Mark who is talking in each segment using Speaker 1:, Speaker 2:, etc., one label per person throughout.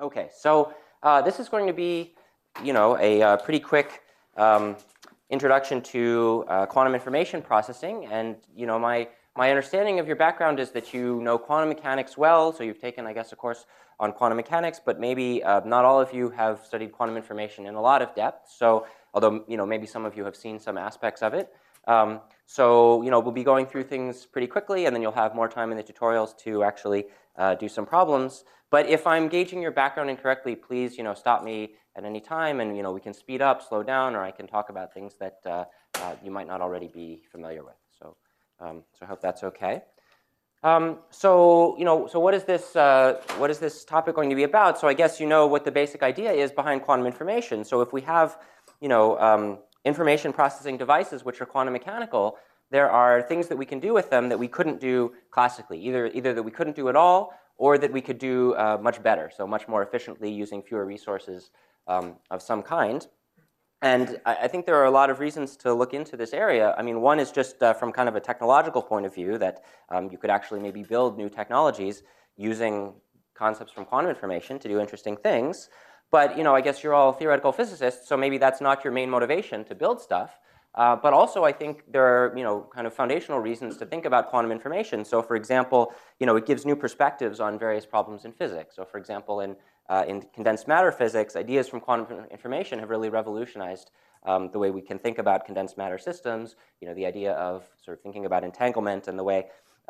Speaker 1: Okay, so this is going to be, a pretty quick introduction to quantum information processing. And my understanding of your background is that you know quantum mechanics well. So you've taken, I guess, a course on quantum mechanics, but maybe not all of you have studied quantum information in a lot of depth. So although maybe some of you have seen some aspects of it. We'll be going through things pretty quickly, and then you'll have more time in the tutorials to actually do some problems. But if I'm gauging your background incorrectly, please, stop me at any time, and we can speed up, slow down, or I can talk about things that you might not already be familiar with. So I hope that's okay. So what is this topic going to be about? So I guess you know what the basic idea is behind quantum information. So if we have, information processing devices which are quantum mechanical, there are things that we can do with them that we couldn't do classically, either that we couldn't do at all, or that we could do much better, so much more efficiently using fewer resources of some kind. And I think there are a lot of reasons to look into this area. I mean, one is just from kind of a technological point of view, that you could actually maybe build new technologies using concepts from quantum information to do interesting things. But I guess you're all theoretical physicists, so maybe that's not your main motivation to build stuff. But also, I think there are kind of foundational reasons to think about quantum information. So, for example, it gives new perspectives on various problems in physics. So, for example, in condensed matter physics, ideas from quantum information have really revolutionized the way we can think about condensed matter systems. The idea of sort of thinking about entanglement and the way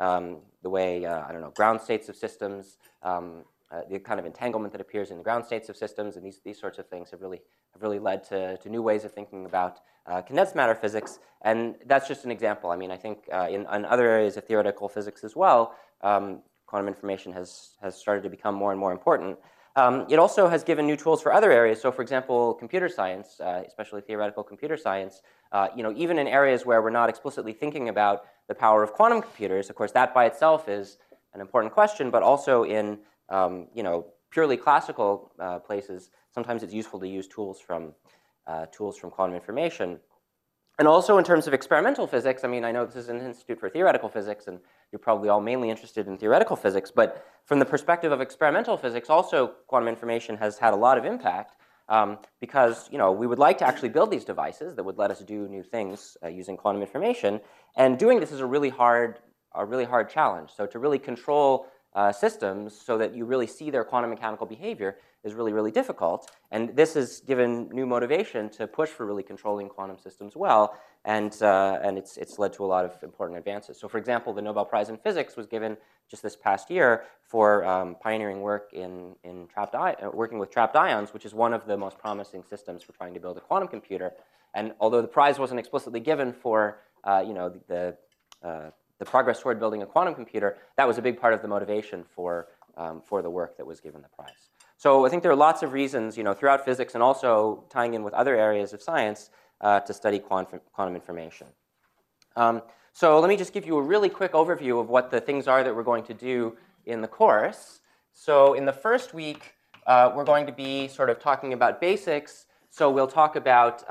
Speaker 1: I don't know, ground states of systems. The kind of entanglement that appears in the ground states of systems, and these sorts of things have really led to new ways of thinking about condensed matter physics. And that's just an example. I mean, I think in other areas of theoretical physics as well, quantum information has started to become more and more important. It also has given new tools for other areas. So, for example, computer science, especially theoretical computer science, even in areas where we're not explicitly thinking about the power of quantum computers. Of course, that by itself is an important question, but also in purely classical places, sometimes it's useful to use tools from quantum information. And also in terms of experimental physics, I mean, I know this is an Institute for Theoretical Physics, and you're probably all mainly interested in theoretical physics, but from the perspective of experimental physics, also quantum information has had a lot of impact because we would like to actually build these devices that would let us do new things using quantum information, and doing this is a really hard challenge. So to really control systems so that you really see their quantum mechanical behavior is really, really difficult. And this has given new motivation to push for really controlling quantum systems well, and it's led to a lot of important advances. So for example, the Nobel Prize in Physics was given just this past year for pioneering work in working with trapped ions, which is one of the most promising systems for trying to build a quantum computer. And although the prize wasn't explicitly given for the progress toward building a quantum computer, that was a big part of the motivation for the work that was given the prize. So I think there are lots of reasons, throughout physics and also tying in with other areas of science to study quantum information. So let me just give you a really quick overview of what the things are that we're going to do in the course. So in the first week, we're going to be sort of talking about basics. So we'll talk about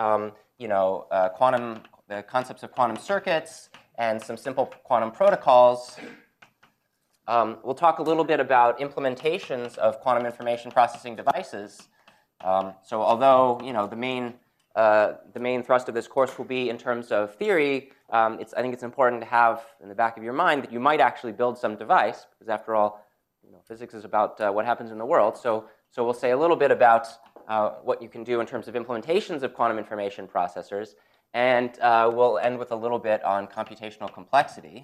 Speaker 1: the concepts of quantum circuits and some simple quantum protocols. We'll talk a little bit about implementations of quantum information processing devices. So although the main thrust of this course will be in terms of theory, I think it's important to have in the back of your mind that you might actually build some device, because after all, physics is about what happens in the world. So we'll say a little bit about what you can do in terms of implementations of quantum information processors, and we'll end with a little bit on computational complexity,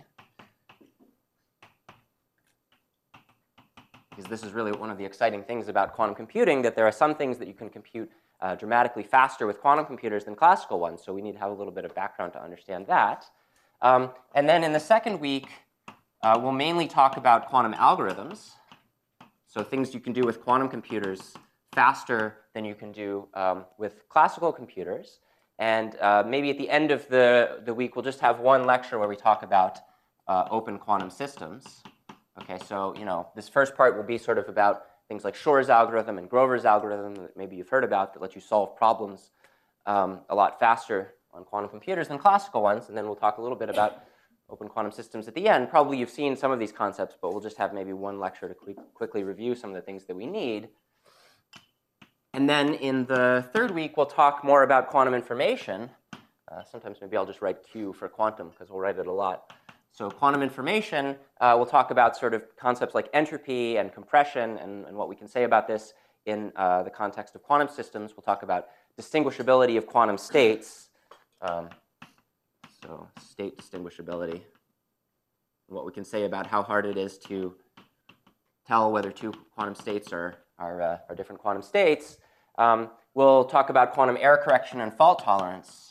Speaker 1: because this is really one of the exciting things about quantum computing, that there are some things that you can compute dramatically faster with quantum computers than classical ones. So we need to have a little bit of background to understand that. And then in the second week, we'll mainly talk about quantum algorithms, so things you can do with quantum computers faster than you can do with classical computers. And maybe at the end of the week, we'll just have one lecture where we talk about open quantum systems. Okay, so this first part will be sort of about things like Shor's algorithm and Grover's algorithm that maybe you've heard about, that let you solve problems a lot faster on quantum computers than classical ones. And then we'll talk a little bit about open quantum systems at the end. Probably you've seen some of these concepts, but we'll just have maybe one lecture to quickly review some of the things that we need. And then in the third week, we'll talk more about quantum information. Sometimes maybe I'll just write Q for quantum, because we'll write it a lot. So quantum information, we'll talk about sort of concepts like entropy and compression and what we can say about this in the context of quantum systems. We'll talk about distinguishability of quantum states. So state distinguishability, and what we can say about how hard it is to tell whether two quantum states are different quantum states. We'll talk about quantum error correction and fault tolerance.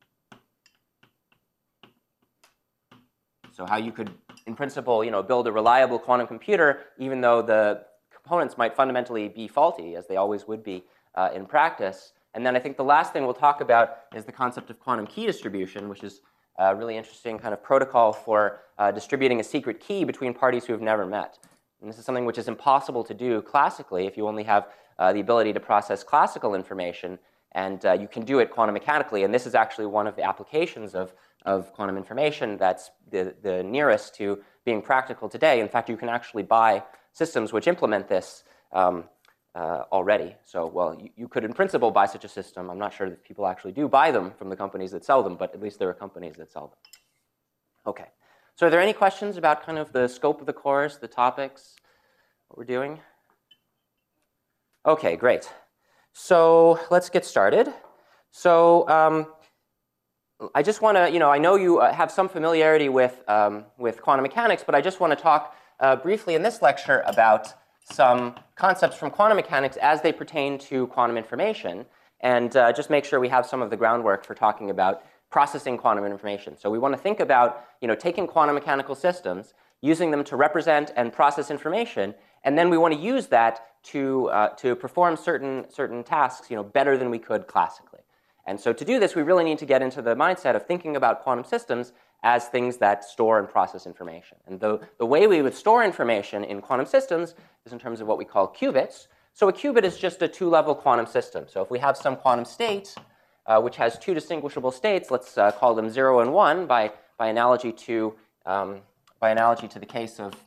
Speaker 1: So how you could, in principle, build a reliable quantum computer, even though the components might fundamentally be faulty, as they always would be in practice. And then I think the last thing we'll talk about is the concept of quantum key distribution, which is a really interesting kind of protocol for distributing a secret key between parties who have never met. And this is something which is impossible to do classically if you only have the ability to process classical information, and you can do it quantum mechanically. And this is actually one of the applications of quantum information that's the nearest to being practical today. In fact, you can actually buy systems which implement this already. So, well, you could in principle buy such a system. I'm not sure that people actually do buy them from the companies that sell them, but at least there are companies that sell them. Okay. So are there any questions about kind of the scope of the course, the topics, what we're doing? Okay, great. So let's get started. So I just want to, I know you have some familiarity with quantum mechanics, but I just want to talk briefly in this lecture about some concepts from quantum mechanics as they pertain to quantum information, and just make sure we have some of the groundwork for talking about processing quantum information. So we want to think about, taking quantum mechanical systems, using them to represent and process information, and then we want to use that to perform certain tasks, better than we could classically. And so to do this, we really need to get into the mindset of thinking about quantum systems as things that store and process information. And the way we would store information in quantum systems is in terms of what we call qubits. So a qubit is just a two-level quantum system. So if we have some quantum state which has two distinguishable states, let's call them 0 and 1 by analogy to the case of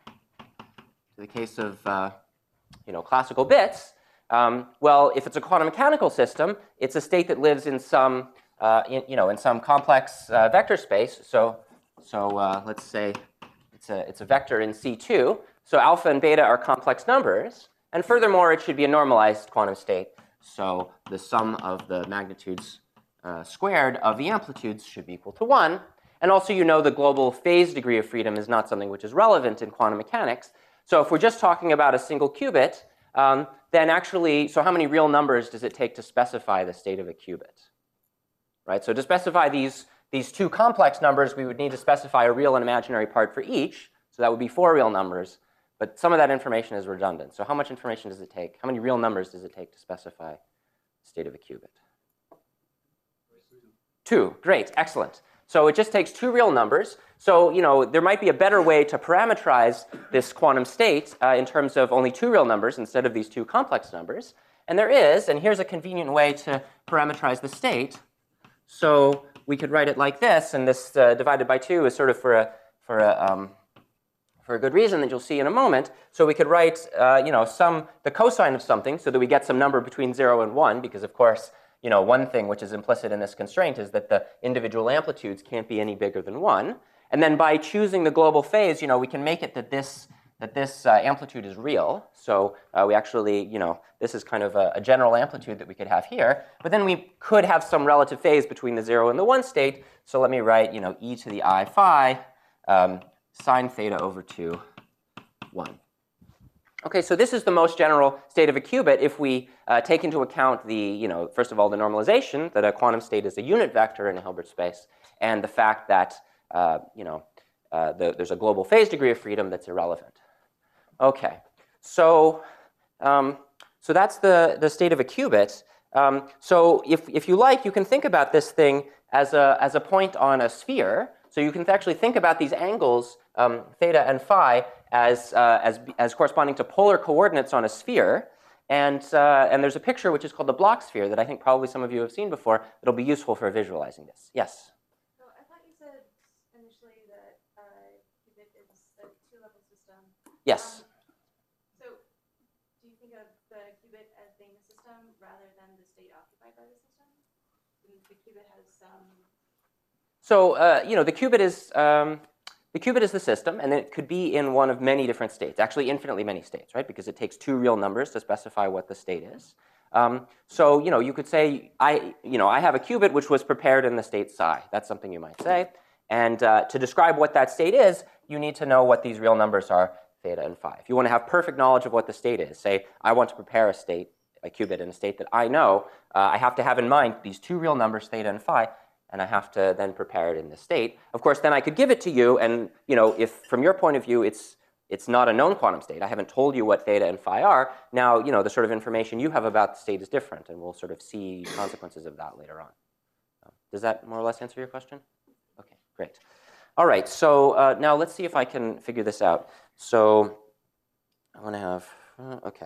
Speaker 1: classical bits. Well, if it's a quantum mechanical system, it's a state that lives in some in some complex vector space. So let's say it's a vector in C2. So alpha and beta are complex numbers, and furthermore, it should be a normalized quantum state. So the sum of the magnitudes squared of the amplitudes should be equal to 1. And also, the global phase degree of freedom is not something which is relevant in quantum mechanics. So if we're just talking about a single qubit, then actually, so how many real numbers does it take to specify the state of a qubit? Right? So to specify these two complex numbers, we would need to specify a real and imaginary part for each. So that would be 4 real numbers. But some of that information is redundant. So how much information does it take? How many real numbers does it take to specify the state of a qubit? 2. Great. Excellent. So it just takes 2 real numbers. So, there might be a better way to parameterize this quantum state in terms of only 2 real numbers instead of these 2 complex numbers. And there is, and here's a convenient way to parameterize the state. So we could write it like this, and this divided by 2 is sort of for a good reason that you'll see in a moment. So we could write, the cosine of something so that we get some number between 0 and 1, because of course, one thing which is implicit in this constraint is that the individual amplitudes can't be any bigger than 1. And then by choosing the global phase, we can make it that this amplitude is real. So we actually, this is kind of a general amplitude that we could have here. But then we could have some relative phase between the 0 and the 1 state. So let me write, e to the I phi sine theta over 2, 1. Okay, so this is the most general state of a qubit if we take into account the, first of all, the normalization, that a quantum state is a unit vector in a Hilbert space, and the fact that, there's a global phase degree of freedom that's irrelevant. Okay, so that's the state of a qubit. So if you like, you can think about this thing as a point on a sphere. So you can actually think about these angles, theta and phi, as corresponding to polar coordinates on a sphere. And there's a picture which is called the Bloch sphere that I think probably some of you have seen before. It'll be useful for visualizing this. Yes?
Speaker 2: So I thought you said initially that qubit is a two-level system.
Speaker 1: Yes.
Speaker 2: So do you think of the qubit as being a system system rather than the state occupied by the system? The qubit has some.
Speaker 1: So the qubit is the system, and it could be in one of many different states, actually infinitely many states, right? Because it takes two real numbers to specify what the state is. So you could say I have a qubit which was prepared in the state psi. That's something you might say. And to describe what that state is, you need to know what these real numbers are, theta and phi. If you want to have perfect knowledge of what the state is, say I want to prepare a qubit in a state that I know, I have to have in mind these two real numbers, theta and phi, and I have to then prepare it in this state. Of course, then I could give it to you, and if from your point of view it's not a known quantum state, I haven't told you what theta and phi are, now the sort of information you have about the state is different, and we'll sort of see consequences of that later on. Does that more or less answer your question? Okay, great. All right, so now let's see if I can figure this out. So I want to have, okay.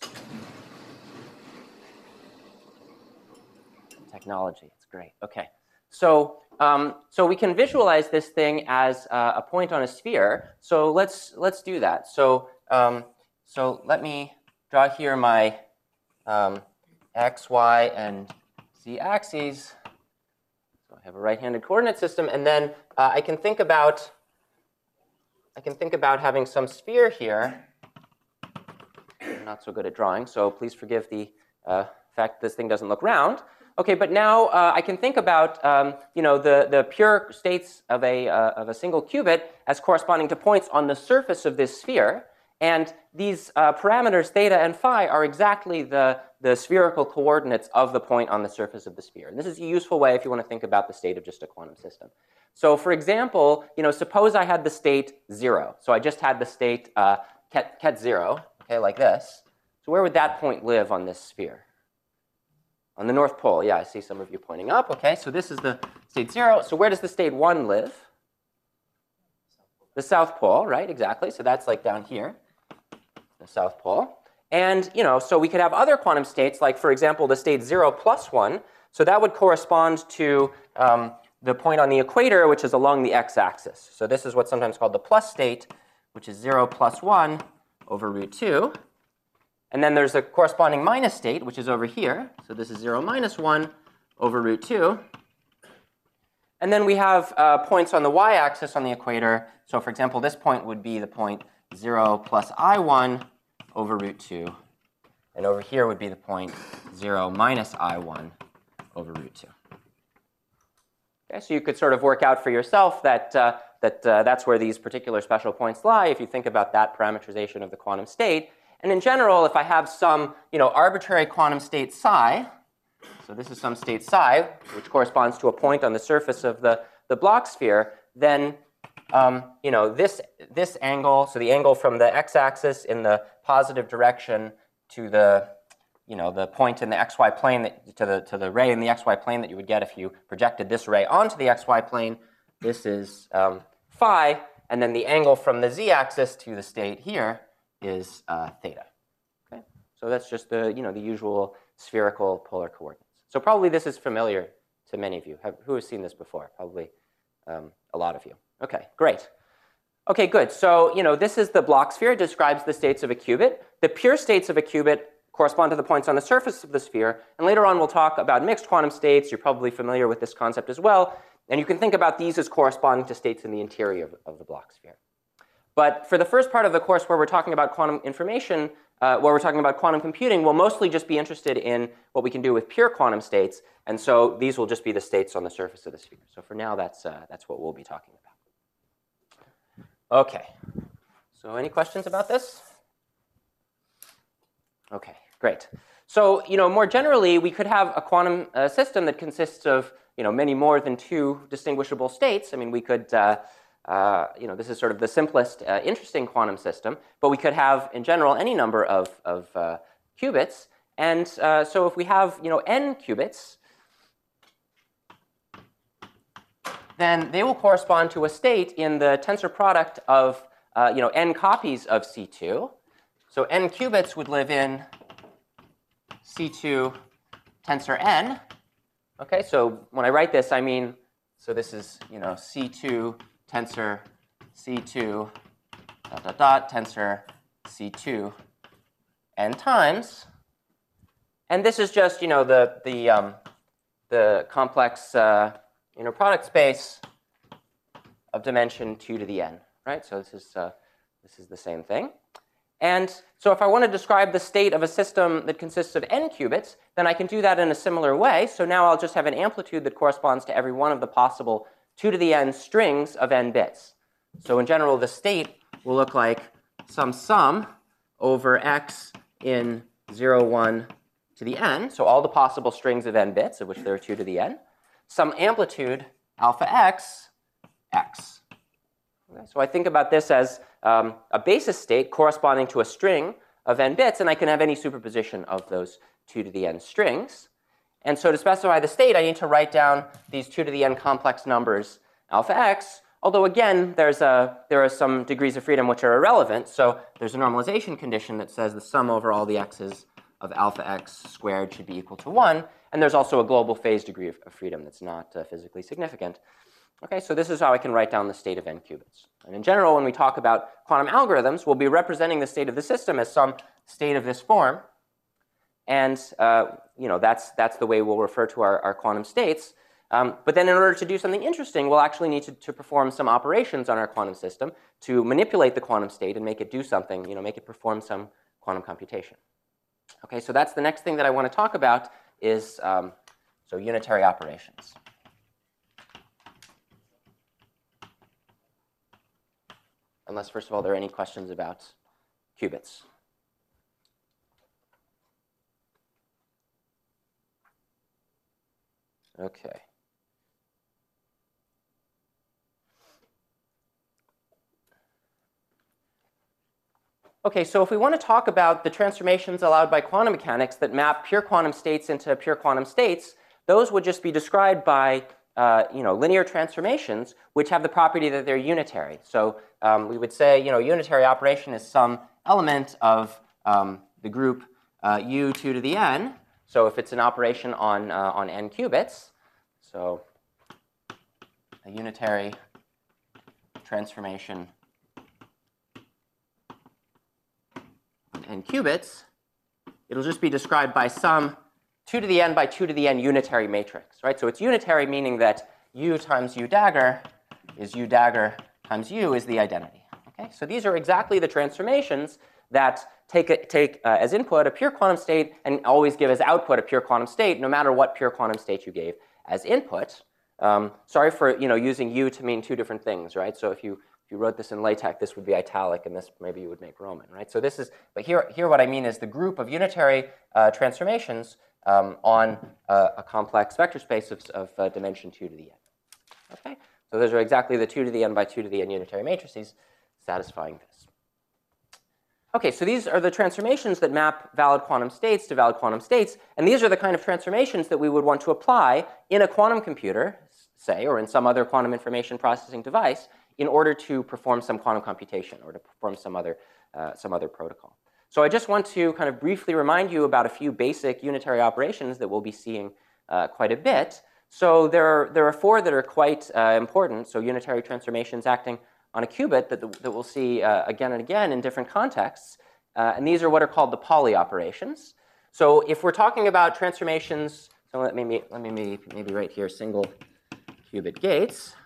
Speaker 1: Technology, it's great. Okay, so we can visualize this thing as a point on a sphere. So let's do that. So let me draw here my x, y, and z axes. So I have a right-handed coordinate system, and then I can think about having some sphere here. I'm not so good at drawing, so please forgive the fact this thing doesn't look round. Okay, but now I can think about the pure states of a single qubit as corresponding to points on the surface of this sphere, and these parameters theta and phi are exactly the spherical coordinates of the point on the surface of the sphere. And this is a useful way if you want to think about the state of just a quantum system. So, for example, suppose I had the state 0. So I just had the state ket 0, okay, like this. So where would that point live on this sphere? On the North Pole, yeah, I see some of you pointing up. Okay, so this is the state 0. So where does the state 1 live? The South Pole, right, exactly. So that's like down here, the South Pole. And, so we could have other quantum states, like, for example, the state 0 plus 1. So that would correspond to the point on the equator, which is along the x-axis. So this is what's sometimes called the plus state, which is 0 plus 1 over root 2. And then there's a corresponding minus state, which is over here. So this is 0 minus 1 over root 2. And then we have points on the y-axis on the equator. So for example, this point would be the point 0 plus I1 over root 2. And over here would be the point 0 minus I1 over root 2. Okay, so you could sort of work out for yourself that that's where these particular special points lie if you think about that parameterization of the quantum state. And in general, if I have some arbitrary quantum state psi, so this is some state psi, which corresponds to a point on the surface of the Bloch sphere, then this angle, so the angle from the x-axis in the positive direction to the the point in the xy plane to the ray in the xy plane that you would get if you projected this ray onto the xy plane, this is phi, and then the angle from the z-axis to the state here is theta. Okay, so that's just the the usual spherical polar coordinates. So probably this is familiar to many of you. Who has seen this before? Probably a lot of you. Okay, great. Okay, good. So this is the Bloch sphere. It describes the states of a qubit. The pure states of a qubit correspond to the points on the surface of the sphere. And later on, we'll talk about mixed quantum states. You're probably familiar with this concept as well. And you can think about these as corresponding to states in the interior of the Bloch sphere. But for the first part of the course where we're talking about quantum information, where we're talking about quantum computing, we'll mostly just be interested in what we can do with pure quantum states. And so these will just be the states on the surface of the sphere. So for now, that's what we'll be talking about. Okay. So any questions about this? Okay, great. So more generally, we could have a quantum system that consists of many more than two distinguishable states. I mean, we could this is sort of the simplest, interesting quantum system, but we could have, in general, any number of qubits. And so if we have, n qubits, then they will correspond to a state in the tensor product of, n copies of C2. So n qubits would live in C2 tensor n. Okay, so when I write this, I mean, so this is, C2 tensor C2 tensor C2 n times. And this is just, the complex inner product space of dimension 2 to the n, right? So this is the same thing. And so if I want to describe the state of a system that consists of n qubits, then I can do that in a similar way. So now I'll just have an amplitude that corresponds to every one of the possible 2 to the n strings of n bits. So in general, the state will look like some sum over x in 0, 1 to the n, so all the possible strings of n bits, of which there are 2 to the n, some amplitude alpha x, x. Okay, so I think about this as a basis state corresponding to a string of n bits, and I can have any superposition of those 2 to the n strings. And so to specify the state, I need to write down these 2 to the n complex numbers alpha x, although again, there are some degrees of freedom which are irrelevant. So there's a normalization condition that says the sum over all the x's of alpha x squared should be equal to 1. And there's also a global phase degree of freedom that's not physically significant. Okay, so this is how I can write down the state of n qubits. And in general, when we talk about quantum algorithms, we'll be representing the state of the system as some state of this form. And that's the way we'll refer to our quantum states. But then in order to do something interesting, we'll actually need to perform some operations on our quantum system to manipulate the quantum state and make it do something, make it perform some quantum computation. Okay, so that's the next thing that I want to talk about is so unitary operations. Unless, first of all, there are any questions about qubits. Okay. Okay, so if we want to talk about the transformations allowed by quantum mechanics that map pure quantum states into pure quantum states, those would just be described by linear transformations, which have the property that they're unitary. So we would say, unitary operation is some element of the group u2 to the n. So if it's an operation on n qubits, so a unitary transformation on n qubits, it'll just be described by some 2 to the n by 2 to the n unitary matrix, right? So it's unitary, meaning that u times u dagger is u dagger times u is the identity. Okay, so these are exactly the transformations that take as input a pure quantum state and always give as output a pure quantum state, no matter what pure quantum state you gave as input. Sorry for using u to mean two different things, right? So if you wrote this in LaTeX, this would be italic, and this maybe you would make Roman, right? So this is, but here what I mean is the group of unitary transformations on a complex vector space of dimension 2 to the n. Okay, so those are exactly the 2 to the n by 2 to the n unitary matrices satisfying this. Okay, so these are the transformations that map valid quantum states to valid quantum states, and these are the kind of transformations that we would want to apply in a quantum computer, say, or in some other quantum information processing device, in order to perform some quantum computation or to perform some other protocol. So I just want to kind of briefly remind you about a few basic unitary operations that we'll be seeing quite a bit. So there are four that are quite important. So unitary transformations acting on a qubit that we'll see again and again in different contexts. And these are what are called the Pauli operations. So if we're talking about transformations, so let me maybe write here single qubit gates.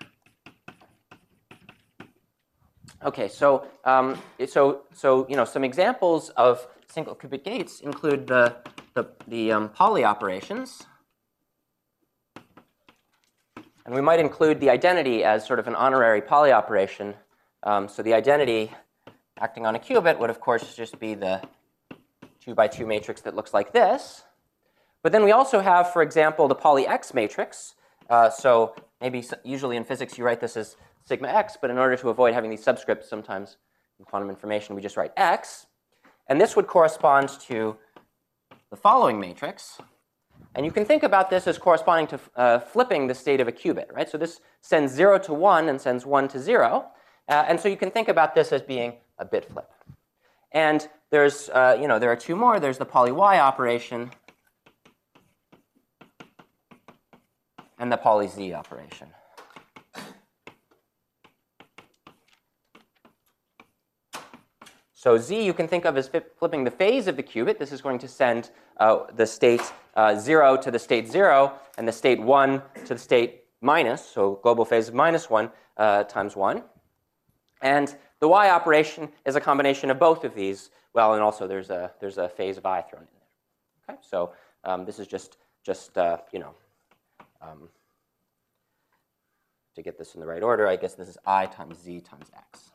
Speaker 1: Okay, so some examples of single qubit gates include the Pauli operations, and we might include the identity as sort of an honorary Pauli operation. So the identity acting on a qubit would, of course, just be the 2 by 2 matrix that looks like this. But then we also have, for example, the Pauli X matrix. So maybe usually in physics you write this as sigma x, but in order to avoid having these subscripts, sometimes in quantum information we just write x. And this would correspond to the following matrix. And you can think about this as corresponding to flipping the state of a qubit, right? So this sends 0 to 1 and sends 1 to 0. And so you can think about this as being a bit flip. And there's, there are two more. There's the Pauli Y operation and the Pauli Z operation. So z you can think of as flipping the phase of the qubit. This is going to send the state 0 to the state 0 and the state 1 to the state minus, so global phase of -1 times 1. And the y operation is a combination of both of these. Well, and also there's a phase of I thrown in there. Okay, so this is just you know, to get this in the right order, I guess this is I times z times x.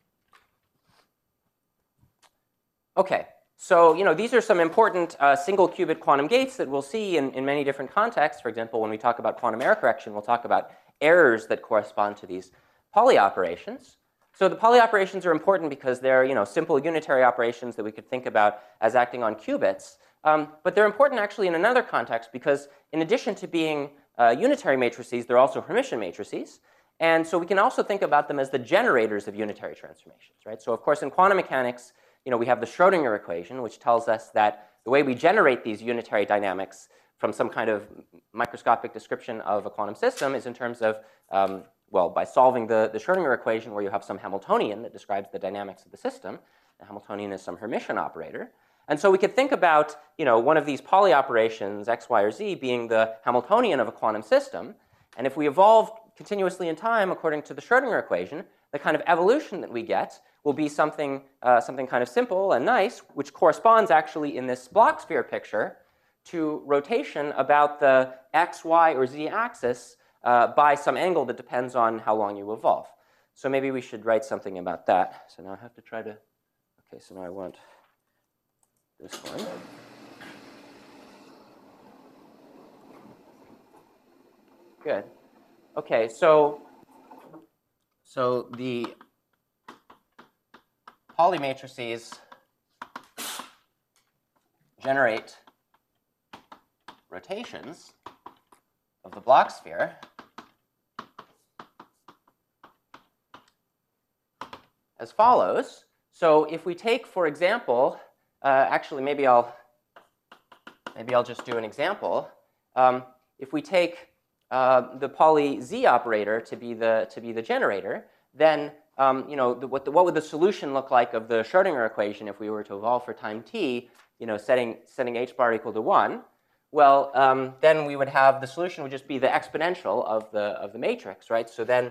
Speaker 1: Okay, so you know, these are some important single qubit quantum gates that we'll see in many different contexts. For example, when we talk about quantum error correction, we'll talk about errors that correspond to these Pauli operations. So the Pauli operations are important because they're, you know, simple unitary operations that we could think about as acting on qubits. But they're important actually in another context because in addition to being unitary matrices, they're also Hermitian matrices. And so we can also think about them as the generators of unitary transformations, right? So of course in quantum mechanics, you know, we have the Schrodinger equation, which tells us that the way we generate these unitary dynamics from some kind of microscopic description of a quantum system is in terms of, well, by solving the Schrodinger equation where you have some Hamiltonian that describes the dynamics of the system. The Hamiltonian is some Hermitian operator. And so we could think about, you know, one of these Pauli operations, x, y, or z, being the Hamiltonian of a quantum system. And if we evolve continuously in time according to the Schrodinger equation, the kind of evolution that we get will be something kind of simple and nice, which corresponds actually in this Bloch sphere picture to rotation about the x, y, or z axis by some angle that depends on how long you evolve. So maybe we should write something about that. So now I have to try to, okay, so now I want this one. Good. Okay, so the Pauli matrices generate rotations of the Bloch sphere as follows. So if we take, for example, actually maybe I'll just do an example. If we take the Pauli z operator to be the generator, then you know, what would the solution look like of the Schrodinger equation if we were to evolve for time t, you know, setting h bar equal to 1? Well, then we would have the solution would just be the exponential of the matrix, right? So then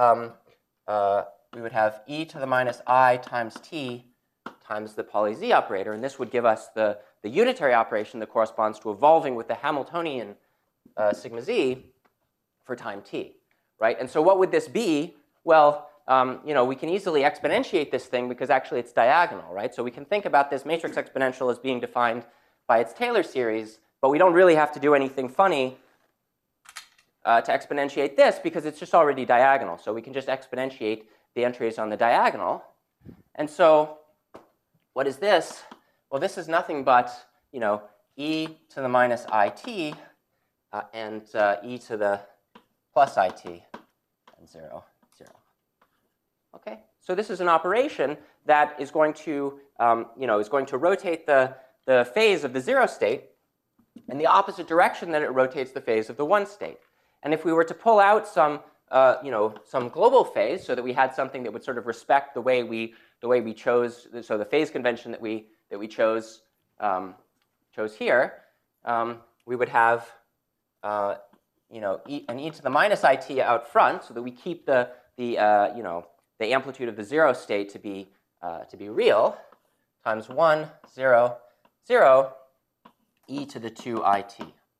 Speaker 1: we would have e to the minus I times t times the Pauli z operator, and this would give us the unitary operation that corresponds to evolving with the Hamiltonian sigma z for time t, right? And so what would this be? Well, you know, we can easily exponentiate this thing because actually it's diagonal, right? So we can think about this matrix exponential as being defined by its Taylor series, but we don't really have to do anything funny to exponentiate this because it's just already diagonal. So we can just exponentiate the entries on the diagonal. And so what is this? Well, this is nothing but, you know, e to the minus it and e to the plus it and 0, 0. Okay, so this is an operation that is going to, you know, is going to rotate the phase of the 0 state in the opposite direction that it rotates the phase of the 1 state. And if we were to pull out some, you know, some global phase so that we had something that would sort of respect the way we chose, so the phase convention that we chose here, we would have, you know, an e to the minus it out front, so that we keep the you know, the amplitude of the 0 state to be real, times 1, 0, 0, e to the 2 it,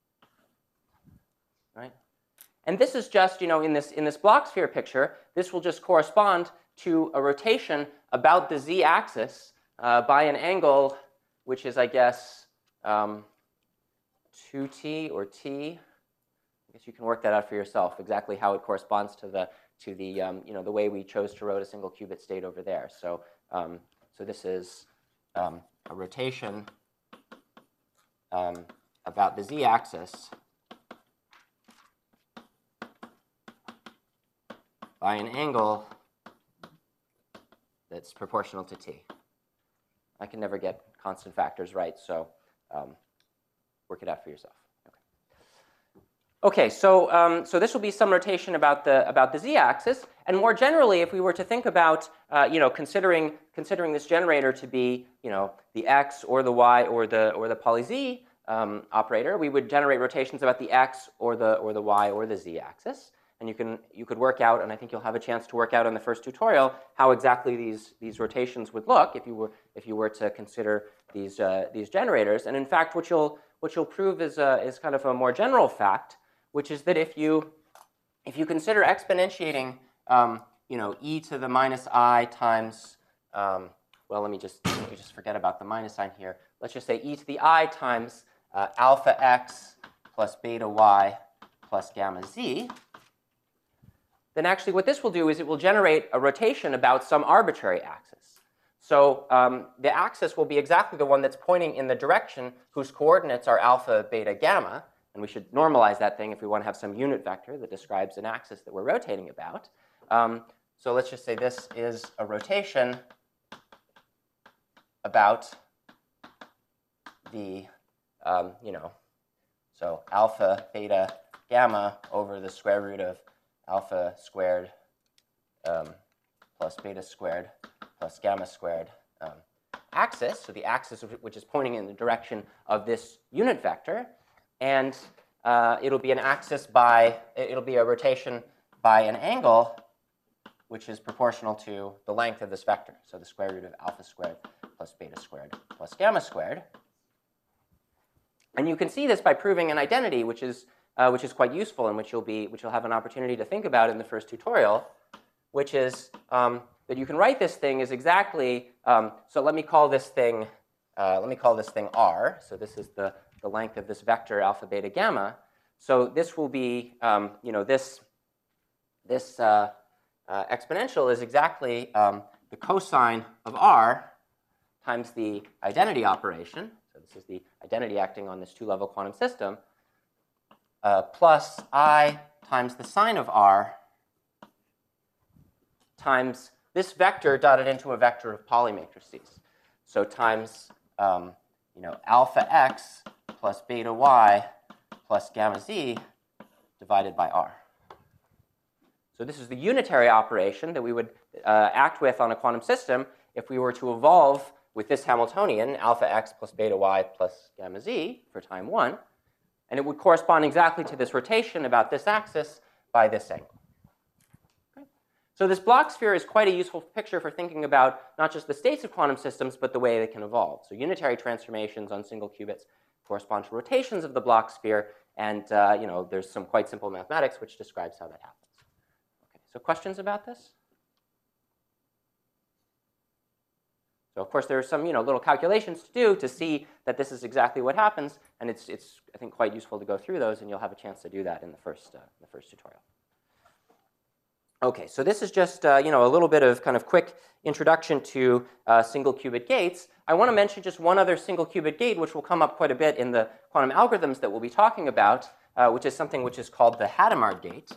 Speaker 1: right? And this is just, you know, in this Bloch sphere picture, this will just correspond to a rotation about the z-axis by an angle, which is, I guess, 2t or t. I guess you can work that out for yourself, exactly how it corresponds to the you know, the way we chose to rotate a single qubit state over there. So so this is a rotation about the z-axis by an angle that's proportional to t. I can never get constant factors right, so work it out for yourself. Okay. Okay, so this will be some rotation about the z-axis, and more generally, if we were to think about considering this generator to be the x or the y or the poly z operator, we would generate rotations about the x or the y or the z-axis, and you could work out, and I think you'll have a chance to work out in the first tutorial how exactly these rotations would look if you were to consider these generators. And in fact, what you'll prove is kind of a more general fact, which is that if you consider exponentiating e to the minus I times well, let me just forget about the minus sign here. Let's just say e to the I times alpha x plus beta y plus gamma z, then actually what this will do is it will generate a rotation about some arbitrary axis. So the axis will be exactly the one that's pointing in the direction whose coordinates are alpha, beta, gamma. And we should normalize that thing if we want to have some unit vector that describes an axis that we're rotating about. So let's just say this is a rotation about the, so alpha, beta, gamma over the square root of alpha squared plus beta squared plus gamma squared axis. So the axis which is pointing in the direction of this unit vector. And it'll be an axis it'll be a rotation by an angle which is proportional to the length of this vector. So the square root of alpha squared plus beta squared plus gamma squared. And you can see this by proving an identity, which is quite useful and which you'll have an opportunity to think about in the first tutorial, which is that you can write this thing as exactly, so let me call this thing R. So this is the length of this vector alpha, beta, gamma. So this will be, this exponential is exactly the cosine of R times the identity operation. So this is the identity acting on this two-level quantum system, plus I times the sine of R times this vector dotted into a vector of Pauli matrices. So times alpha x plus beta y plus gamma z divided by R. So this is the unitary operation that we would act with on a quantum system if we were to evolve with this Hamiltonian, alpha x plus beta y plus gamma z for time 1. And it would correspond exactly to this rotation about this axis by this angle. Okay. So this Bloch sphere is quite a useful picture for thinking about not just the states of quantum systems, but the way they can evolve. So unitary transformations on single qubits correspond to rotations of the Bloch sphere, and there's some quite simple mathematics which describes how that happens. Okay, so questions about this? So of course there are some little calculations to do to see that this is exactly what happens, and it's I think quite useful to go through those, and you'll have a chance to do that in the first tutorial. Okay, so this is just a little bit of kind of quick introduction to single qubit gates. I want to mention just one other single qubit gate, which will come up quite a bit in the quantum algorithms that we'll be talking about, which is something which is called the Hadamard gate.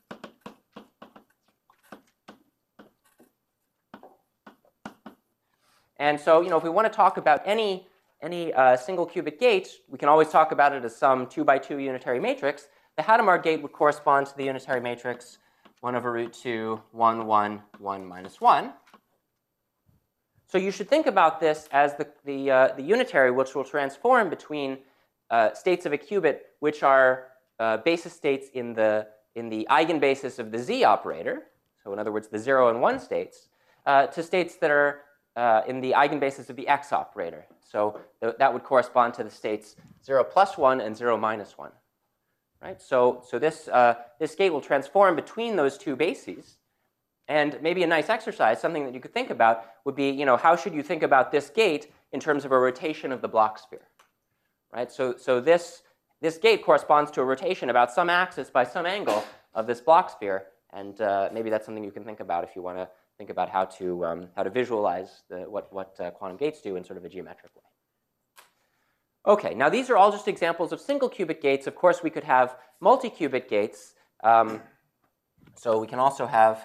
Speaker 1: And so, if we want to talk about any single qubit gate, we can always talk about it as some 2x2 unitary matrix. The Hadamard gate would correspond to the unitary matrix 1 over root 2, 1, 1, 1 minus 1. So you should think about this as the unitary, which will transform between states of a qubit, which are basis states in the eigenbasis of the z operator. So in other words, the 0 and 1 states, to states that are in the eigenbasis of the x operator. So that would correspond to the states 0 plus 1 and 0 minus 1. Right? So this gate will transform between those two bases. And maybe a nice exercise, something that you could think about, would be, how should you think about this gate in terms of a rotation of the Bloch sphere? Right? So this gate corresponds to a rotation about some axis by some angle of this Bloch sphere. And maybe that's something you can think about if you want to think about how to visualize what quantum gates do in sort of a geometric way. Okay, now these are all just examples of single qubit gates. Of course, we could have multi-qubit gates. So we can also have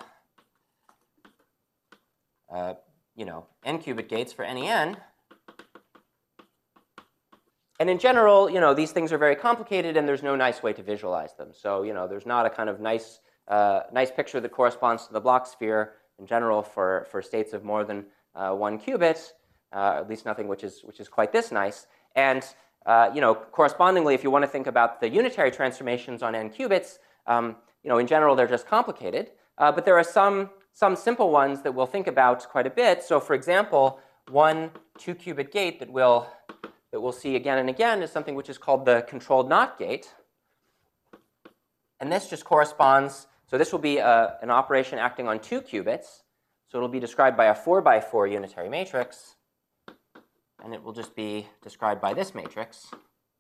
Speaker 1: n qubit gates for any n. And in general, these things are very complicated, and there's no nice way to visualize them. So, there's not a kind of nice picture that corresponds to the Bloch sphere in general for states of more than 1 qubit, at least nothing which is quite this nice. And correspondingly, if you want to think about the unitary transformations on n qubits, in general, they're just complicated. But there are some simple ones that we'll think about quite a bit. So, for example, one 2-qubit gate that we'll see again and again is something which is called the controlled NOT gate. And this just corresponds, so this will be an operation acting on 2 qubits. So it'll be described by a 4x4 unitary matrix. And it will just be described by this matrix.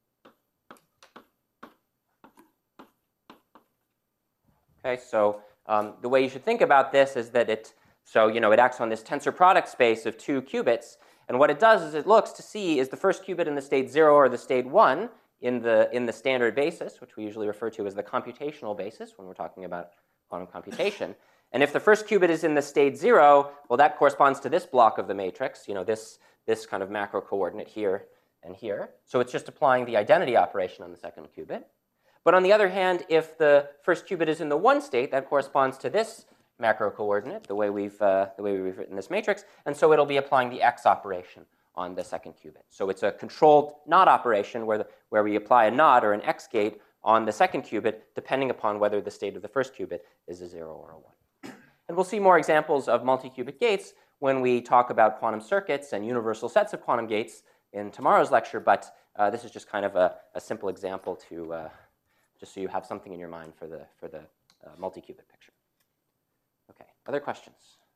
Speaker 1: Okay, so the way you should think about this is that it acts on this tensor product space of 2 qubits. And what it does is it looks to see is the first qubit in the state 0 or the state 1 in the standard basis, which we usually refer to as the computational basis when we're talking about quantum computation. And if the first qubit is in the state 0, well, that corresponds to this block of the matrix, this kind of macro coordinate here and here. So it's just applying the identity operation on the second qubit. But on the other hand, if the first qubit is in the 1 state, that corresponds to this macro coordinate, the way we've written this matrix, and so it'll be applying the x operation on the second qubit. So it's a controlled NOT operation where we apply a NOT or an x gate on the second qubit, depending upon whether the state of the first qubit is a 0 or a 1. And we'll see more examples of multi-qubit gates when we talk about quantum circuits and universal sets of quantum gates in tomorrow's lecture, but this is just kind of a simple example to just so you have something in your mind for the multi-qubit picture. Okay, other questions?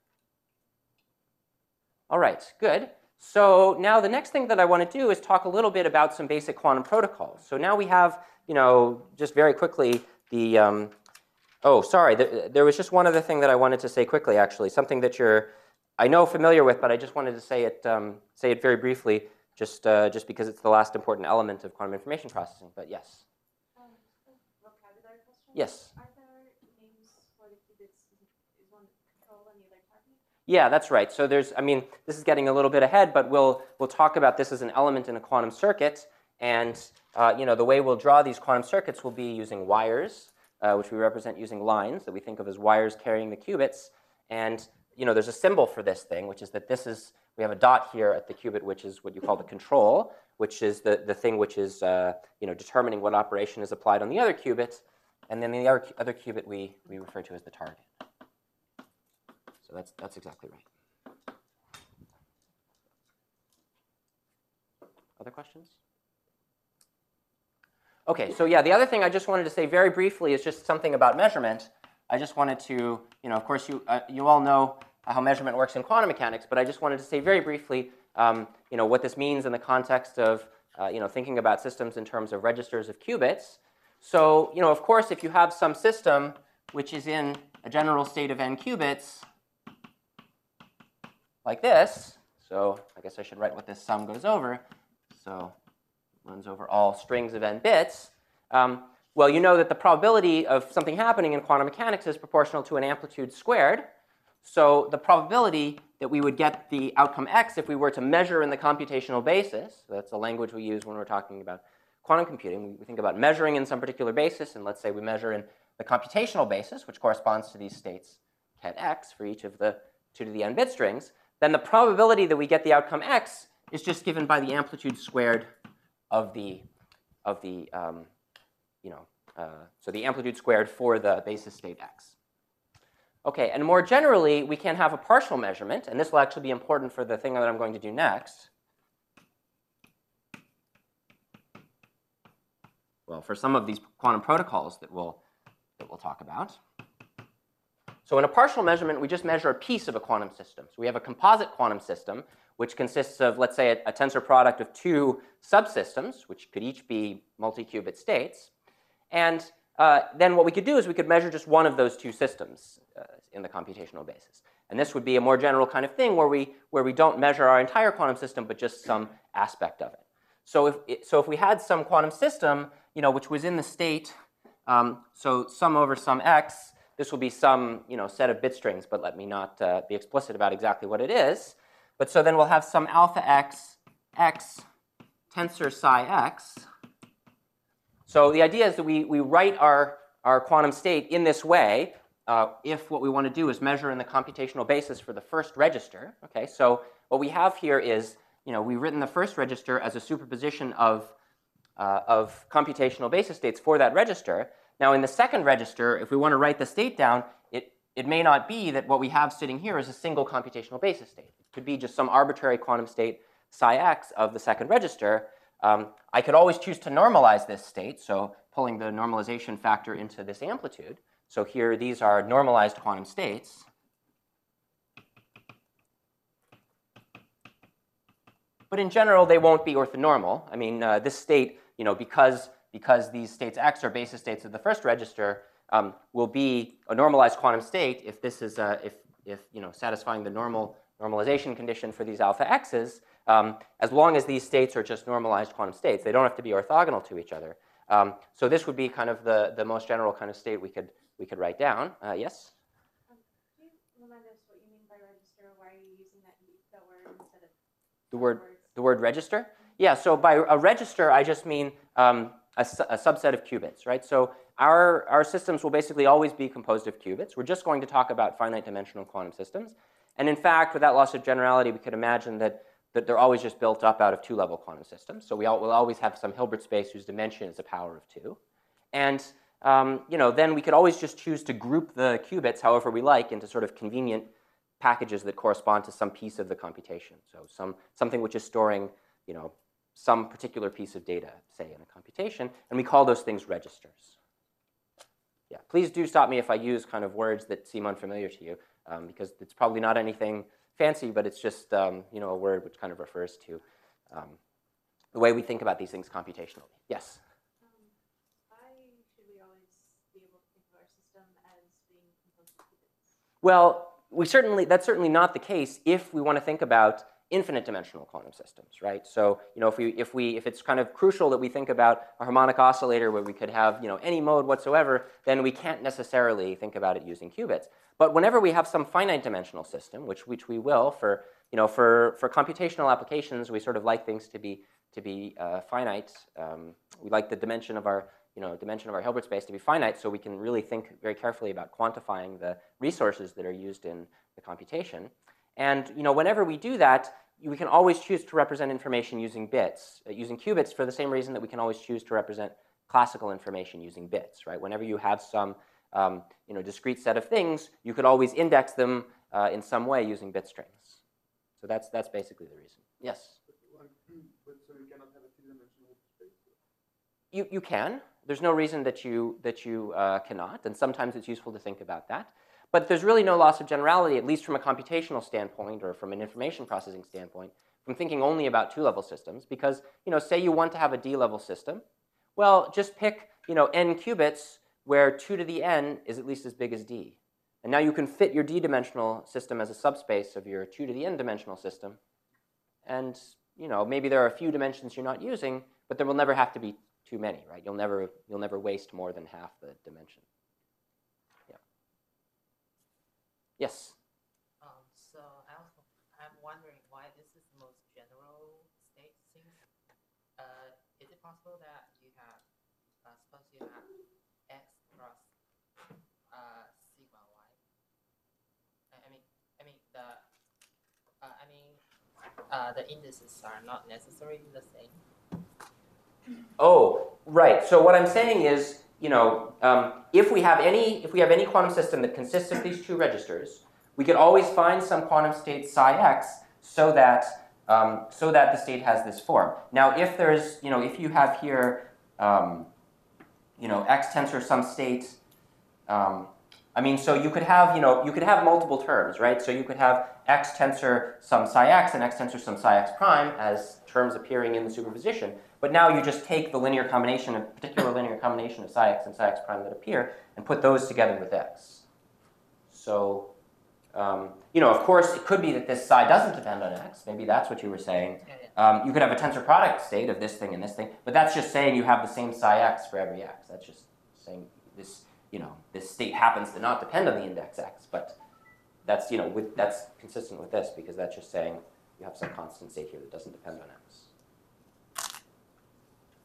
Speaker 1: All right, good. So now the next thing that I want to do is talk a little bit about some basic quantum protocols. So now we have, just very quickly the, oh, sorry, there was just one other thing that I wanted to say quickly, actually, something that you're, I know, familiar with, but I just wanted to say it very briefly, just because it's the last important element of quantum information processing, but yes.
Speaker 2: Vocabulary question?
Speaker 1: Yes.
Speaker 2: Are there names for the qubits? Is one control and the other target?
Speaker 1: Yeah, that's right. So there's, this is getting a little bit ahead, but we'll talk about this as an element in a quantum circuit. And the way we'll draw these quantum circuits will be using wires, which we represent using lines that we think of as wires carrying the qubits. And there's a symbol for this thing, which is that we have a dot here at the qubit, which is what you call the control, which is the thing which is determining what operation is applied on the other qubit. And then the other qubit we refer to as the target. So that's exactly right. Other questions? Okay, so yeah, the other thing I just wanted to say very briefly is just something about measurement. I just wanted to, of course, you all know how measurement works in quantum mechanics, but I just wanted to say very briefly, what this means in the context of, thinking about systems in terms of registers of qubits. So, of course, if you have some system which is in a general state of n qubits, like this, so I guess I should write what this sum goes over. So it runs over all strings of n bits. Well, you know that the probability of something happening in quantum mechanics is proportional to an amplitude squared. So the probability that we would get the outcome x if we were to measure in the computational basis, so that's the language we use when we're talking about quantum computing. We think about measuring in some particular basis, and let's say we measure in the computational basis, which corresponds to these states ket x for each of the 2 to the n bit strings. Then the probability that we get the outcome x is just given by the amplitude squared of the so the amplitude squared for the basis state x. Okay, and more generally, we can have a partial measurement, and this will actually be important for the thing that I'm going to do next. Well, for some of these quantum protocols that we'll talk about. So in a partial measurement, we just measure a piece of a quantum system. So we have a composite quantum system, which consists of, let's say, a tensor product of 2 subsystems, which could each be multi-qubit states. And then what we could do is we could measure just one of those 2 systems in the computational basis. And this would be a more general kind of thing where we don't measure our entire quantum system, but just some aspect of it. So if we had some quantum system, which was in the state, so sum over sum x, this will be some set of bit strings, but let me not be explicit about exactly what it is. But so then we'll have some alpha x, x tensor psi x. So the idea is that we write our quantum state in this way if what we want to do is measure in the computational basis for the first register. Okay, so what we have here is, we've written the first register as a superposition of computational basis states for that register. Now in the second register, if we want to write the state down, it may not be that what we have sitting here is a single computational basis state. It could be just some arbitrary quantum state psi x of the second register. I could always choose to normalize this state, so pulling the normalization factor into this amplitude. So here, these are normalized quantum states. But in general, they won't be orthonormal. I mean, this state, because these states x are basis states of the first register, will be a normalized quantum state if this is satisfying the normalization condition for these alpha x's. As long as these states are just normalized quantum states, they don't have to be orthogonal to each other. So this would be kind of the most general kind of state we could write down. Yes?
Speaker 2: Can you remind us what you mean by register? Why are you using that word instead of
Speaker 1: the word register? Yeah, so by a register, I just mean a subset of qubits, right? So our systems will basically always be composed of qubits. We're just going to talk about finite dimensional quantum systems. And in fact, without loss of generality, we could imagine that they're always just built up out of two-level quantum systems. So we'll always have some Hilbert space whose dimension is a power of 2. And then we could always just choose to group the qubits however we like into sort of convenient packages that correspond to some piece of the computation. So something which is storing, some particular piece of data, say, in a computation, and we call those things registers. Yeah, please do stop me if I use kind of words that seem unfamiliar to you, because it's probably not anything fancy, but it's just a word which kind of refers to the way we think about these things computationally. Yes?
Speaker 2: Why should we always be able to think of our system as being composed of qubits?
Speaker 1: Well, that's certainly not the case if we want to think about infinite dimensional quantum systems, right? So, if it's kind of crucial that we think about a harmonic oscillator where we could have, any mode whatsoever, then we can't necessarily think about it using qubits. But whenever we have some finite dimensional system, which we will for computational applications, we sort of like things to be finite. We like the dimension of our Hilbert space to be finite, so we can really think very carefully about quantifying the resources that are used in the computation. And whenever we do that, we can always choose to represent information using bits, using qubits, for the same reason that we can always choose to represent classical information using bits, right? Whenever you have some discrete set of things, you could always index them in some way using bit strings. So that's basically the reason. Yes?
Speaker 3: But so you cannot have a two-dimensional space?
Speaker 1: You can. There's no reason that you cannot, and sometimes it's useful to think about that. But there's really no loss of generality, at least from a computational standpoint or from an information processing standpoint, from thinking only about two-level systems. Because, say you want to have a d-level system, well, just pick, n qubits where 2 to the n is at least as big as d. And now you can fit your d-dimensional system as a subspace of your 2 to the n dimensional system. And, maybe there are a few dimensions you're not using, but there will never have to be too many, right? You'll never waste more than half the dimension. Yes?
Speaker 4: So I'm wondering why this is the most general state thing. Is it possible that you have, suppose you have x plus sigma y? The indices are not necessarily the same.
Speaker 1: Oh, right. So what I'm saying is, if we have any quantum system that consists of these two registers, we could always find some quantum state psi x so that the state has this form. Now, if there's, if you have here, x tensor some state. So you could have multiple terms, right? So you could have x tensor some psi x and x tensor some psi x prime as terms appearing in the superposition. But now you just take the linear combination, a particular linear combination of psi x and psi x prime that appear, and put those together with x. So, of course, it could be that this psi doesn't depend on x. Maybe that's what you were saying. You could have a tensor product state of this thing and this thing, but that's just saying you have the same psi x for every x. That's just saying this, this state happens to not depend on the index x, but that's, that's consistent with this because that's just saying you have some constant state here that doesn't depend on x.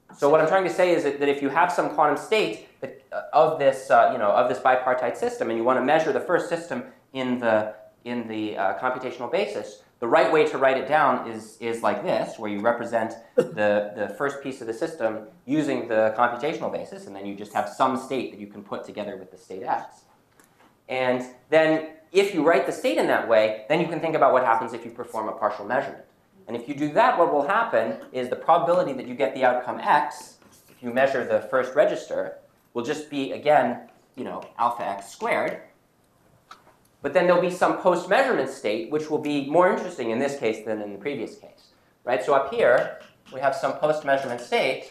Speaker 1: So what I'm trying to say is that if you have some quantum state that, of this, of this bipartite system, and you want to measure the first system in the computational basis, the right way to write it down is like this, where you represent the first piece of the system using the computational basis, and then you just have some state that you can put together with the state x. And then if you write the state in that way, then you can think about what happens if you perform a partial measurement. And if you do that, what will happen is the probability that you get the outcome x, if you measure the first register, will just be, again, alpha x squared. But then there'll be some post-measurement state, which will be more interesting in this case than in the previous case. Right? So up here, we have some post-measurement state,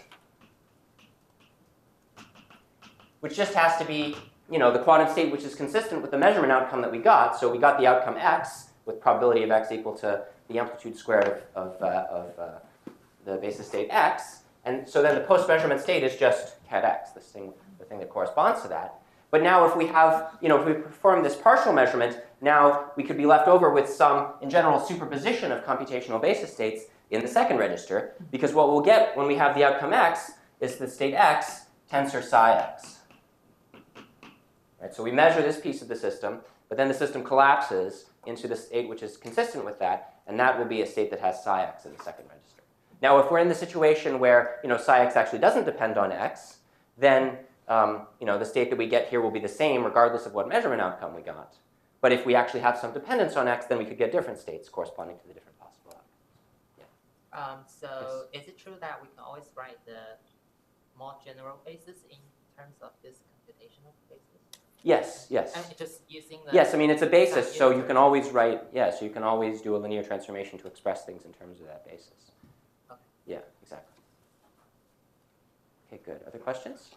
Speaker 1: which just has to be the quantum state which is consistent with the measurement outcome that we got. So we got the outcome x with probability of x equal to the amplitude squared of the basis state x. And so then the post-measurement state is just cat x, the thing that corresponds to that. But now if we have, if we perform this partial measurement, now we could be left over with some, in general, superposition of computational basis states in the second register, because what we'll get when we have the outcome x is the state x tensor psi x. Right, so we measure this piece of the system, but then the system collapses into the state which is consistent with that, and that will be a state that has psi x in the second register. Now, if we're in the situation where psi x actually doesn't depend on x, then the state that we get here will be the same regardless of what measurement outcome we got. But if we actually have some dependence on x, then we could get different states corresponding to the different possible outcomes.
Speaker 4: So is it true that we can always write the more general basis in terms of this computational basis?
Speaker 1: Yes, yes.
Speaker 4: And just using the...
Speaker 1: Yes, I mean, it's a basis, so you can always write, so you can always do a linear transformation to express things in terms of that basis.
Speaker 4: Okay.
Speaker 1: Yeah, exactly. Okay, good. Other questions?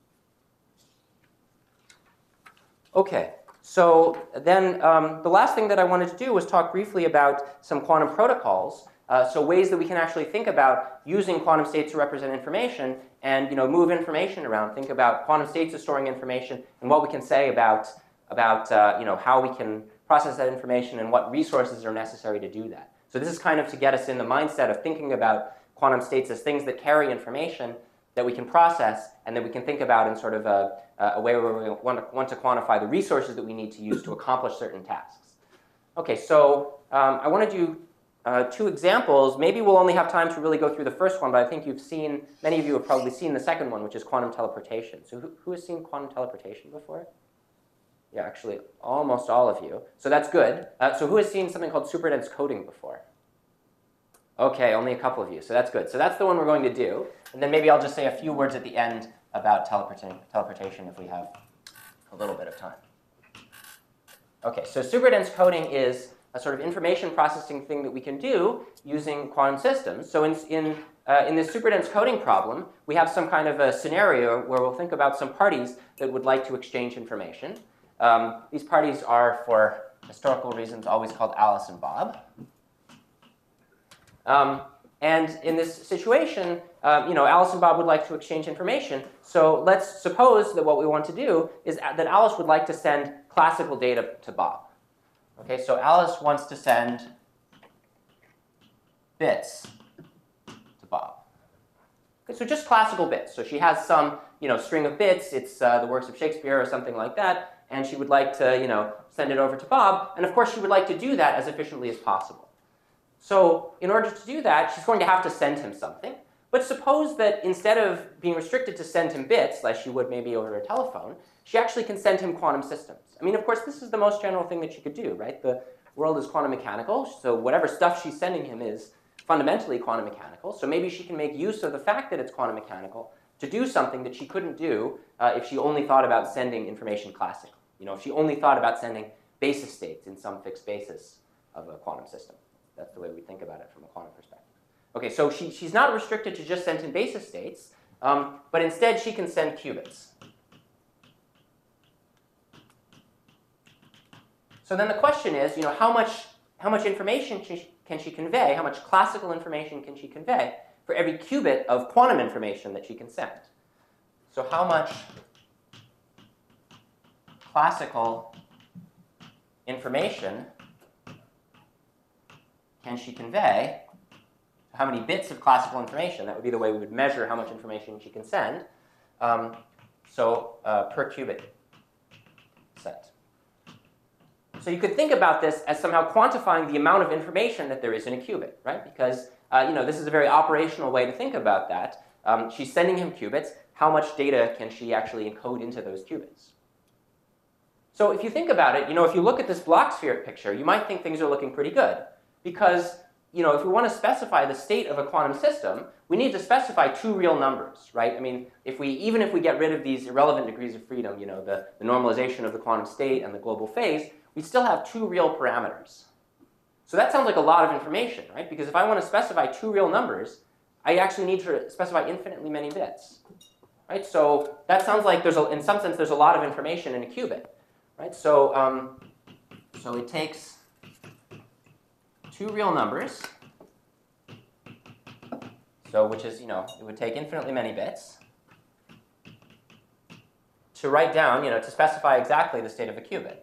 Speaker 1: Okay, so then the last thing that I wanted to do was talk briefly about some quantum protocols, so ways that we can actually think about using quantum states to represent information and move information around, think about quantum states as storing information and what we can say about how we can process that information and what resources are necessary to do that. So this is kind of to get us in the mindset of thinking about quantum states as things that carry information that we can process and that we can think about in sort of a way where we want to quantify the resources that we need to use to accomplish certain tasks. Okay, so I want to do two examples. Maybe we'll only have time to really go through the first one, but I think many of you have probably seen the second one, which is quantum teleportation. So who has seen quantum teleportation before? Yeah, actually, almost all of you. So that's good. So who has seen something called superdense coding before? Okay, only a couple of you, so that's good. So that's the one we're going to do. And then maybe I'll just say a few words at the end about teleportation if we have a little bit of time. Okay, so superdense coding is a sort of information processing thing that we can do using quantum systems. So in this superdense coding problem, we have some kind of a scenario where we'll think about some parties that would like to exchange information. These parties are, for historical reasons, always called Alice and Bob. And in this situation, Alice and Bob would like to exchange information. So let's suppose that what we want to do is that Alice would like to send classical data to Bob. Okay, so Alice wants to send bits to Bob. Okay, so just classical bits. So she has some, string of bits. It's the works of Shakespeare or something like that, and she would like to, send it over to Bob. And of course, she would like to do that as efficiently as possible. So in order to do that, she's going to have to send him something. But suppose that instead of being restricted to send him bits, like she would maybe over a telephone, she actually can send him quantum systems. I mean, of course, this is the most general thing that she could do, right? The world is quantum mechanical, so whatever stuff she's sending him is fundamentally quantum mechanical. So maybe she can make use of the fact that it's quantum mechanical to do something that she couldn't do if she only thought about sending information classically. If she only thought about sending basis states in some fixed basis of a quantum system. That's the way we think about it from a quantum perspective. Okay, so she's not restricted to just sending basis states, but instead she can send qubits. So then the question is, how much information can she convey? How much classical information can she convey for every qubit of quantum information that she can send? So how much classical information can she convey to bits of classical information. That would be the way we would measure how much information she can send. Per qubit set. So you could think about this as somehow quantifying the amount of information that there is in a qubit, right? Because this is a very operational way to think about that. She's sending him qubits. How much data can she actually encode into those qubits? So if you think about it, if you look at this Bloch-sphere picture, you might think things are looking pretty good. Because if we want to specify the state of a quantum system, we need to specify two real numbers, right? I mean, even if we get rid of these irrelevant degrees of freedom, the normalization of the quantum state and the global phase, we still have two real parameters. So that sounds like a lot of information, right? Because if I want to specify two real numbers, I actually need to specify infinitely many bits, right? So that sounds like in some sense, there's a lot of information in a qubit, right? So it takes two real numbers, which is, it would take infinitely many bits to write down, to specify exactly the state of a qubit.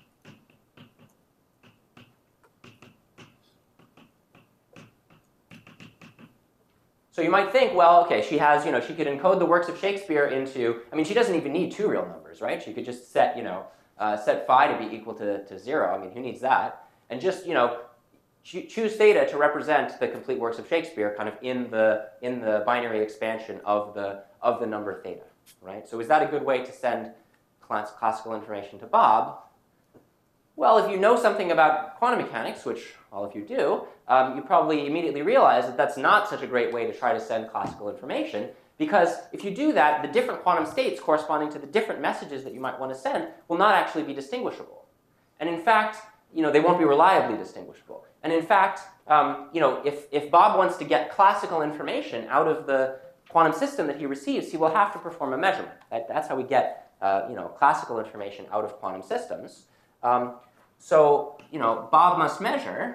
Speaker 1: So you might think, well, okay, she has, she could encode the works of Shakespeare into, she doesn't even need two real numbers, right? She could just set, set phi to be equal to 0. Who needs that? And just, choose theta to represent the complete works of Shakespeare kind of in the binary expansion of the number theta, right? So is that a good way to send classical information to Bob? Well, if you know something about quantum mechanics, which all of you do, you probably immediately realize that that's not such a great way to try to send classical information, because if you do that, the different quantum states corresponding to the different messages that you might want to send will not actually be distinguishable. And in fact, they won't be reliably distinguishable. And in fact, if Bob wants to get classical information out of the quantum system that he receives, he will have to perform a measurement. That's how we get classical information out of quantum systems. So Bob must measure.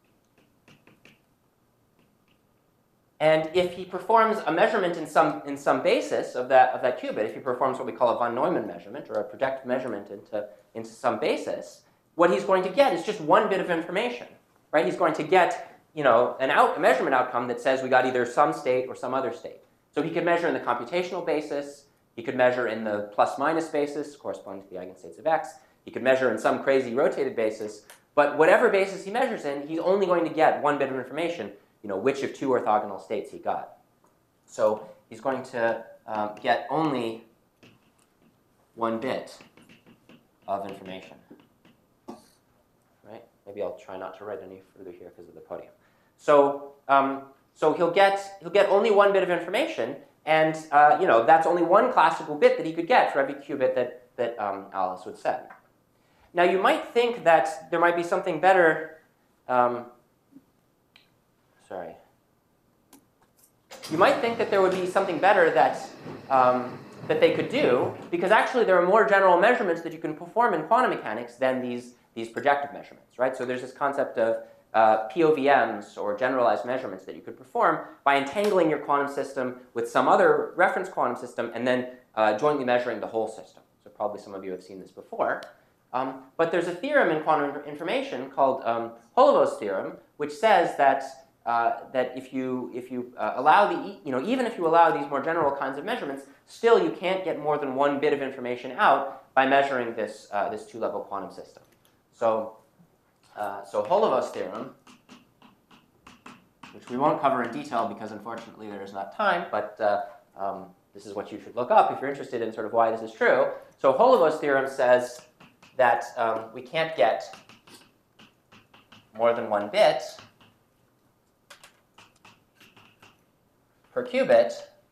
Speaker 1: And if he performs a measurement in some basis of that qubit, if he performs what we call a von Neumann measurement, or a projective measurement into some basis, what he's going to get is just one bit of information, right? He's going to get a measurement outcome that says we got either some state or some other state. So he could measure in the computational basis. He could measure in the plus-minus basis, corresponding to the eigenstates of x. He could measure in some crazy rotated basis. But whatever basis he measures in, he's only going to get one bit of information, which of two orthogonal states he got. So he's going to get only one bit of information. Right? Maybe I'll try not to write any further here because of the podium. So he'll get only one bit of information, and that's only one classical bit that he could get for every qubit that Alice would send. Now you might think that there might be something better. You might think that there would be something better that they could do, because actually there are more general measurements that you can perform in quantum mechanics than these projective measurements, right? So there's this concept of POVMs, or generalized measurements, that you could perform by entangling your quantum system with some other reference quantum system and then jointly measuring the whole system. So probably some of you have seen this before. But there's a theorem in quantum information called Holovos theorem, which says that if you allow even if you allow these more general kinds of measurements, still you can't get more than one bit of information out by measuring this two-level quantum system. So Holovos theorem, which we won't cover in detail because unfortunately there is not time, but this is what you should look up if you're interested in sort of why this is true. So Holovos theorem says that we can't get more than one bit per qubit,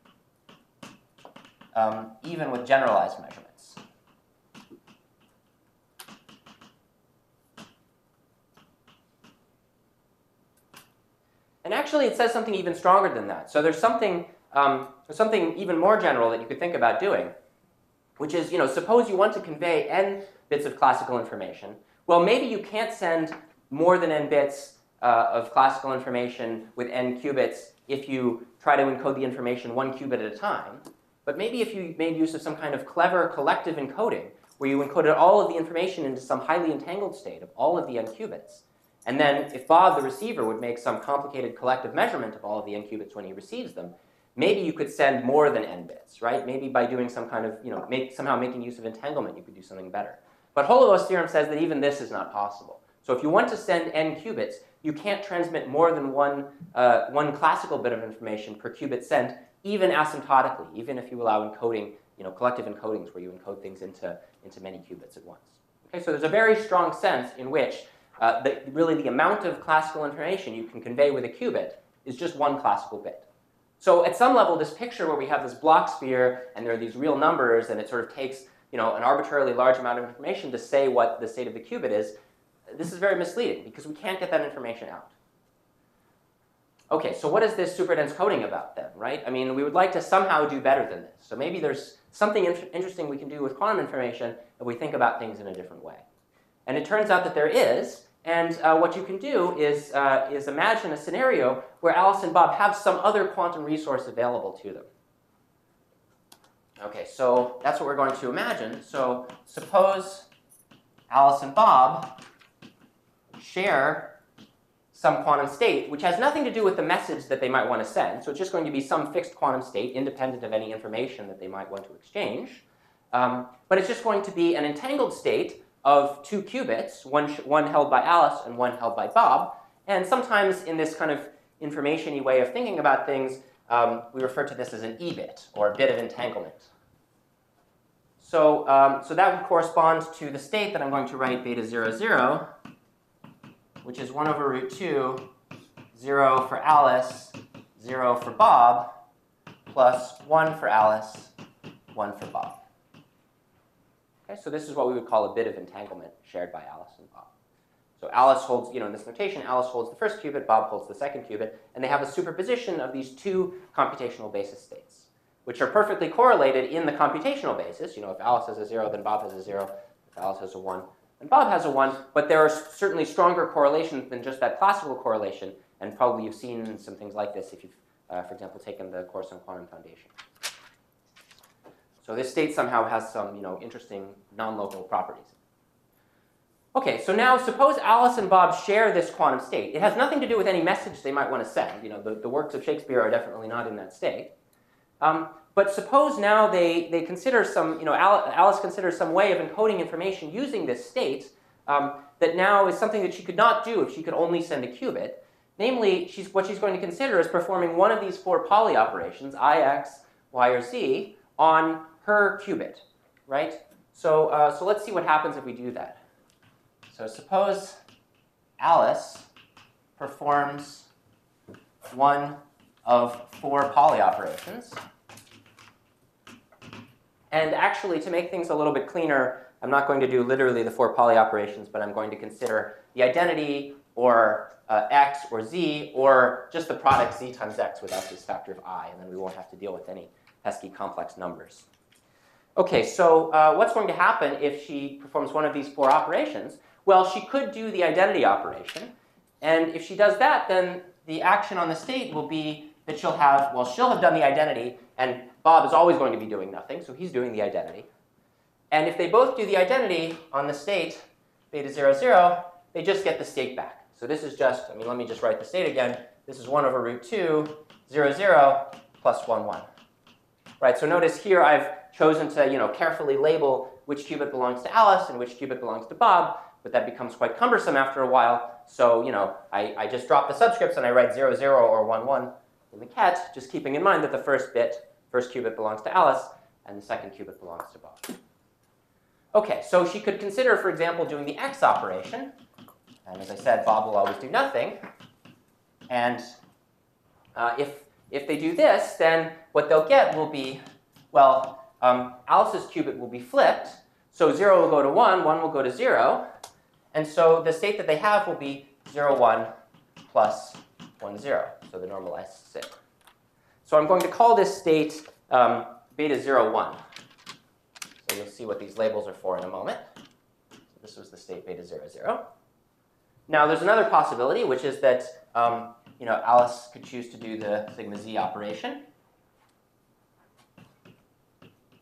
Speaker 1: even with generalized measurements. And actually, it says something even stronger than that. So there's something even more general that you could think about doing, which is, suppose you want to convey n bits of classical information. Well, maybe you can't send more than n bits of classical information with n qubits if you try to encode the information one qubit at a time. But maybe if you made use of some kind of clever collective encoding, where you encoded all of the information into some highly entangled state of all of the n qubits, And then if Bob, the receiver, would make some complicated collective measurement of all of the n qubits when he receives them, maybe you could send more than n bits, right? Maybe by doing some kind of, somehow making use of entanglement, you could do something better. But Holowos' theorem says that even this is not possible. So if you want to send n qubits, you can't transmit more than one classical bit of information per qubit sent, even asymptotically, even if you allow encoding, collective encodings where you encode things into many qubits at once. Okay, so there's a very strong sense in which really the amount of classical information you can convey with a qubit is just one classical bit. So at some level, this picture where we have this Bloch sphere and there are these real numbers and it sort of takes an arbitrarily large amount of information to say what the state of the qubit is, this is very misleading because we can't get that information out. Okay, so what is this superdense coding about then, right? I mean, we would like to somehow do better than this. So maybe there's something interesting we can do with quantum information if we think about things in a different way. And it turns out that there is. And what you can do is imagine a scenario where Alice and Bob have some other quantum resource available to them. Okay, so that's what we're going to imagine. So suppose Alice and Bob share some quantum state, which has nothing to do with the message that they might want to send. So it's just going to be some fixed quantum state, independent of any information that they might want to exchange. But it's just going to be an entangled state of two qubits, one held by Alice and one held by Bob. And sometimes in this kind of information-y way of thinking about things, we refer to this as an E-bit, or a bit of entanglement. So, so that would correspond to the state that I'm going to write beta 0, 0, which is 1 over root 2, 0 for Alice, 0 for Bob, plus 1 for Alice, 1 for Bob. Okay, so this is what we would call a bit of entanglement shared by Alice and Bob. So Alice holds, in this notation, Alice holds the first qubit, Bob holds the second qubit, and they have a superposition of these two computational basis states, which are perfectly correlated in the computational basis. If Alice has a 0, then Bob has a 0. If Alice has a 1, then Bob has a 1. But there are certainly stronger correlations than just that classical correlation, and probably you've seen some things like this if you've, for example, taken the course on quantum foundation. So this state somehow has some, interesting non-local properties. Okay, so now suppose Alice and Bob share this quantum state. It has nothing to do with any message they might want to send. The works of Shakespeare are definitely not in that state. But suppose now they consider some, Alice considers some way of encoding information using this state that now is something that she could not do if she could only send a qubit. Namely, what she's going to consider is performing one of these four Pauli operations, I, X, Y, or Z, on her qubit, right? So, so let's see what happens if we do that. So suppose Alice performs one of four Pauli operations. And actually, to make things a little bit cleaner, I'm not going to do literally the four Pauli operations, but I'm going to consider the identity or X or Z, or just the product Z times X without this factor of I, and then we won't have to deal with any pesky complex numbers. Okay, so what's going to happen if she performs one of these four operations? Well, she could do the identity operation, and if she does that, then the action on the state will be that she'll have done the identity, and Bob is always going to be doing nothing, so he's doing the identity. And if they both do the identity on the state, beta 0, 0, they just get the state back. So this is just, let me just write the state again. This is 1 over root 2, 0, 0, plus 1, 1. Right, so notice here I've chosen to carefully label which qubit belongs to Alice and which qubit belongs to Bob, but that becomes quite cumbersome after a while. So I just drop the subscripts and I write 0, 0 or 1, 1 in the ket, just keeping in mind that the first qubit belongs to Alice and the second qubit belongs to Bob. Okay, so she could consider, for example, doing the X operation. And as I said, Bob will always do nothing. And if they do this, then what they'll get will be, well, Alice's qubit will be flipped. So 0 will go to 1, 1 will go to 0. And so the state that they have will be 0, 1 plus 1, 0, so the normalized state. So I'm going to call this state beta 0, 1. So you'll see what these labels are for in a moment. So this was the state beta 0, 0. Now there's another possibility, which is that Alice could choose to do the sigma z operation.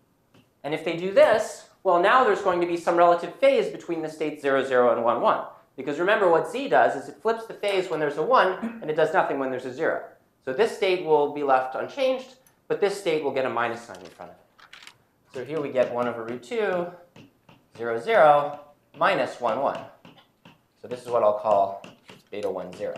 Speaker 1: And if they do this, well, now there's going to be some relative phase between the states 0, 0 and 1, 1. Because remember, what Z does is it flips the phase when there's a 1, and it does nothing when there's a 0. So this state will be left unchanged, but this state will get a minus sign in front of it. So here we get 1 over root 2, 0, 0, minus 1, 1. So this is what I'll call beta 1, 0.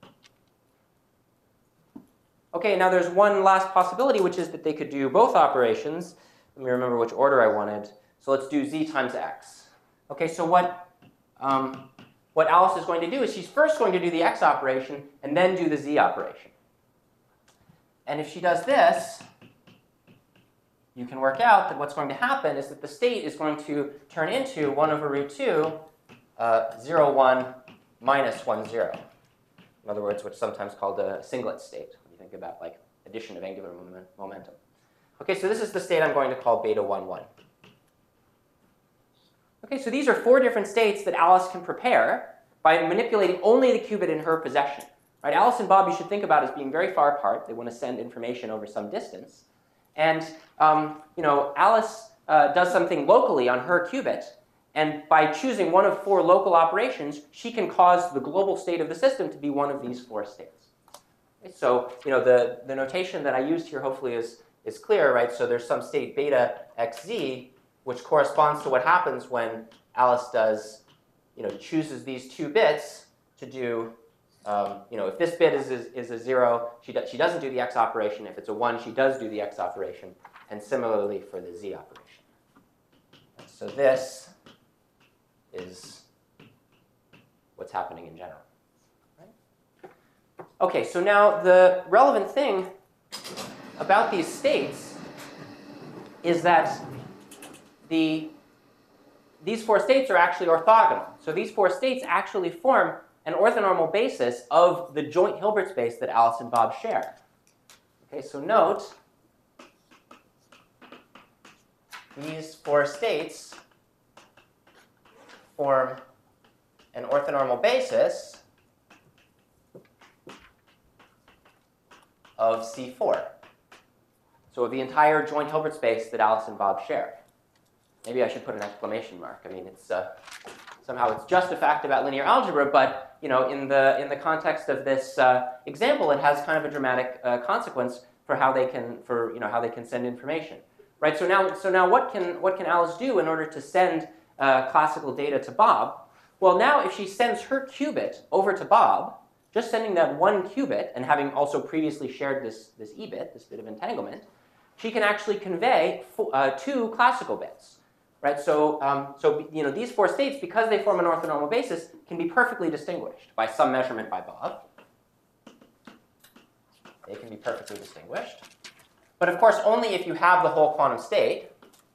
Speaker 1: Okay, now there's one last possibility, which is that they could do both operations. Let me remember which order I wanted. So let's do Z times X. Okay, so what Alice is going to do is she's first going to do the X operation and then do the Z operation. And if she does this, you can work out that what's going to happen is that the state is going to turn into 1 over root 2, 0, 1, minus 1, 0. In other words, what's sometimes called a singlet state, when you think about like addition of angular momentum. Okay, so this is the state I'm going to call beta 1, 1. Okay, so these are 4 different states that Alice can prepare by manipulating only the qubit in her possession. Right? Alice and Bob you should think about as being very far apart. They want to send information over some distance. And Alice does something locally on her qubit. And by choosing one of 4 local operations, she can cause the global state of the system to be one of these 4 states. Okay, so the notation that I used here hopefully is clear, right? So there's some state beta xz, which corresponds to what happens when Alice does, chooses these 2 bits to do, if this bit is a 0, she doesn't do the X operation. If it's a 1, she does do the X operation. And similarly for the Z operation. So this is what's happening in general. Right? Okay, so now the relevant thing about these states is that these 4 states are actually orthogonal. So these 4 states actually form an orthonormal basis of the joint Hilbert space that Alice and Bob share. Okay, so note these 4 states form an orthonormal basis of C4. So of the entire joint Hilbert space that Alice and Bob share. Maybe I should put an exclamation mark. I mean, it's somehow it's just a fact about linear algebra, but in the context of this example, it has kind of a dramatic consequence for how they can send information. Right. So now what can Alice do in order to send classical data to Bob? Well, now if she sends her qubit over to Bob, just sending that 1 qubit and having also previously shared this e-bit, this bit of entanglement, she can actually convey 2 classical bits. Right? So these 4 states, because they form an orthonormal basis, can be perfectly distinguished by some measurement by Bob. They can be perfectly distinguished. But of course, only if you have the whole quantum state.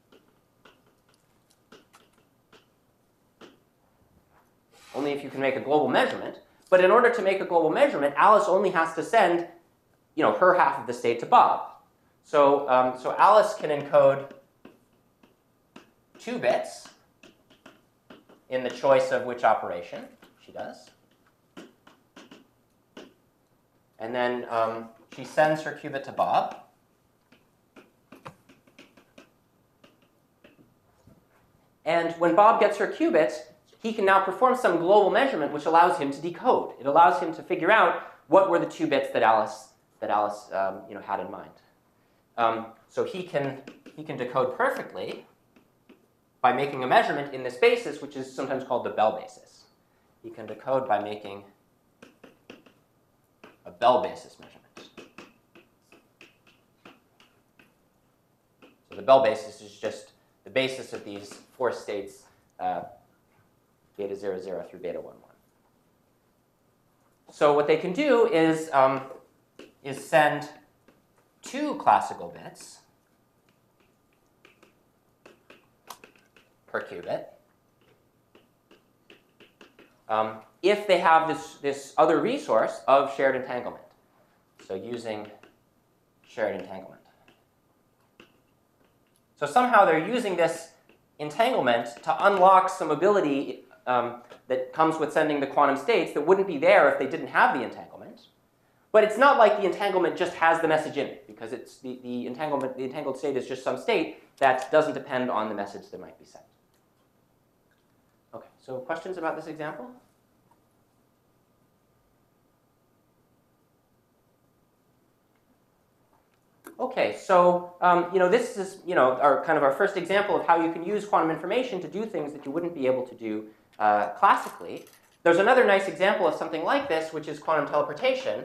Speaker 1: Only if you can make a global measurement. But in order to make a global measurement, Alice only has to send her half of the state to Bob. So Alice can encode 2 bits in the choice of which operation she does. And then she sends her qubit to Bob. And when Bob gets her qubits, he can now perform some global measurement which allows him to decode. It allows him to figure out what were the 2 bits that Alice had in mind. So he can decode perfectly by making a measurement in this basis, which is sometimes called the Bell basis. He can decode by making a Bell basis measurement. So the Bell basis is just the basis of these 4 states, beta 0, 0 through beta 1, 1. So what they can do is send 2 classical bits per qubit if they have this other resource of shared entanglement. So using shared entanglement. So somehow they're using this entanglement to unlock some ability that comes with sending the quantum states that wouldn't be there if they didn't have the entanglement. But it's not like the entanglement just has the message in it, because it's the entangled state is just some state that doesn't depend on the message that might be sent. Okay, so questions about this example? Okay, so this is our first example of how you can use quantum information to do things that you wouldn't be able to do classically. There's another nice example of something like this, which is quantum teleportation.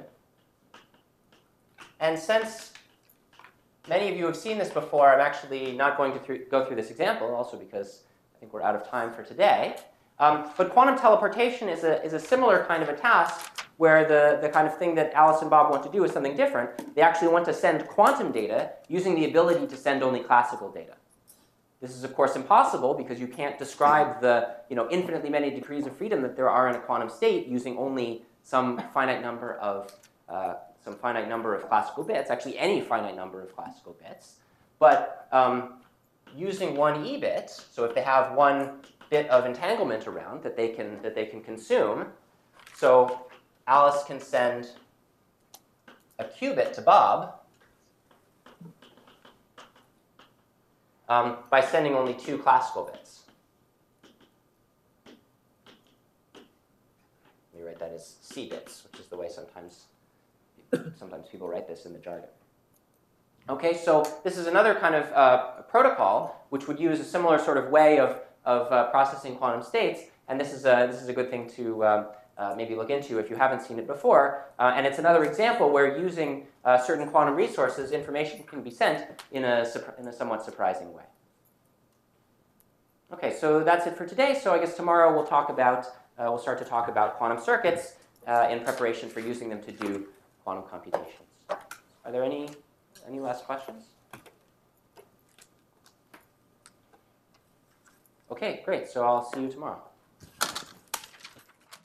Speaker 1: And since many of you have seen this before, I'm actually not going to go through this example, also because I think we're out of time for today. But quantum teleportation is a similar kind of a task where the kind of thing that Alice and Bob want to do is something different. They actually want to send quantum data using the ability to send only classical data. This is, of course, impossible because you can't describe the infinitely many degrees of freedom that there are in a quantum state using only some finite number of classical bits, actually any finite number of classical bits. But using one e-bit, so if they have one bit of entanglement around that they can consume, so Alice can send a qubit to Bob by sending only 2 classical bits. Let me write that as C bits, which is the way sometimes people write this in the jargon. Okay, so this is another kind of protocol which would use a similar sort of way of processing quantum states, and this is a good thing to maybe look into if you haven't seen it before. And it's another example where using certain quantum resources, information can be sent in a somewhat surprising way. Okay, so that's it for today. So I guess tomorrow we'll start to talk about quantum circuits in preparation for using them to do quantum computations. Are there any last questions? Okay, great. So I'll see you tomorrow.